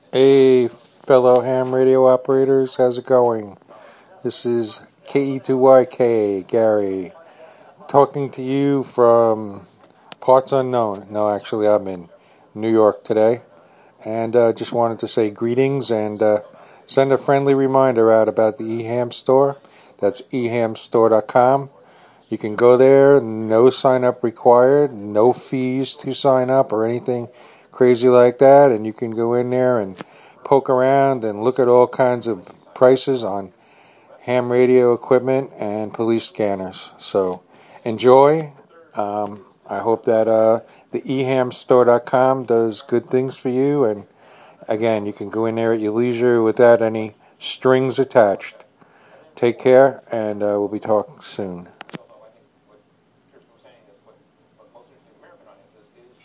Hey, fellow ham radio operators, how's it going? This is KE2YK, Gary, talking to you from parts unknown. No, actually, I'm in New York today, and just wanted to say greetings and send a friendly reminder out about the eHam store. That's ehamstore.com. You can go there, no sign up required, no fees to sign up or anything crazy like that, and you can go in there and poke around and look at all kinds of prices on ham radio equipment and police scanners. So enjoy. I hope that the ehamstore.com does good things for you, and again, you can go in there at your leisure without any strings attached. Take care, and we'll be talking soon.